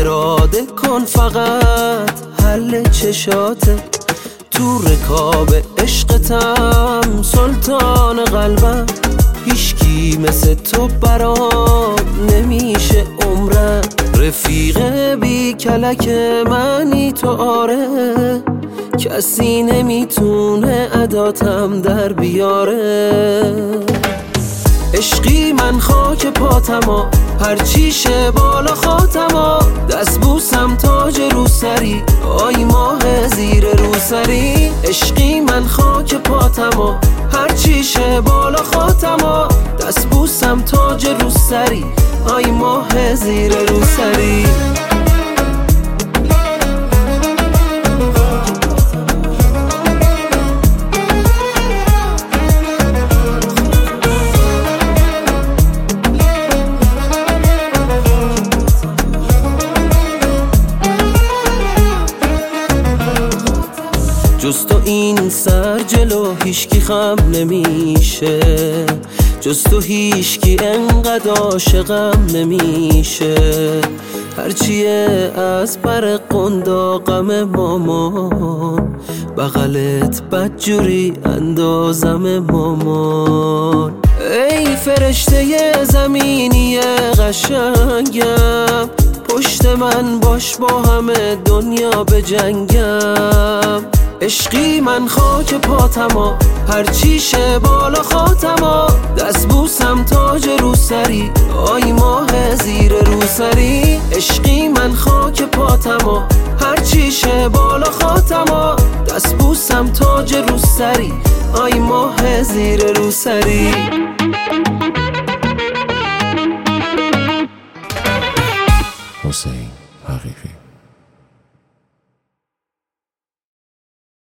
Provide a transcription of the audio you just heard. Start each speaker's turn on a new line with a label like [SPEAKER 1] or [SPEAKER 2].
[SPEAKER 1] اراده کن فقط حل چشاته، تو رکاب عشقتم سلطان قلبم، هیچکی مثل تو برام نمیشه عمرم، رفیق بی کلک منی تو آره، کسی نمیتونه عداتم در بیاره، عشقی من خاک پاتما، هرچی شه بالا خاتما، دست بوسم تاج رو سری، آی ماه زیر رو سری، عشقی من خاک پاتما، هرچی شه بالا خاتما، دست بوسم تاج رو سری، آی ماه زیر رو سری. جز تو این سر جلو هیچکی خم نمیشه، جز تو هیچکی انقدر عاشقم نمیشه، هرچیه از بر قنداقم مامان، بغلت بدجوری اندازم مامان، ای فرشته زمینی قشنگم، پشت من باش با همه دنیا بجنگم، عشقی من خاک پاتما، هرچی شه بالا خاتما، دست بوسم تاج رو سری، آی ماه زیر رو سری، عشقی من خاک پاتما، هرچی شه بالا خاتما، دست بوسم تاج رو سری، آی ماه زیر رو سری.
[SPEAKER 2] حسین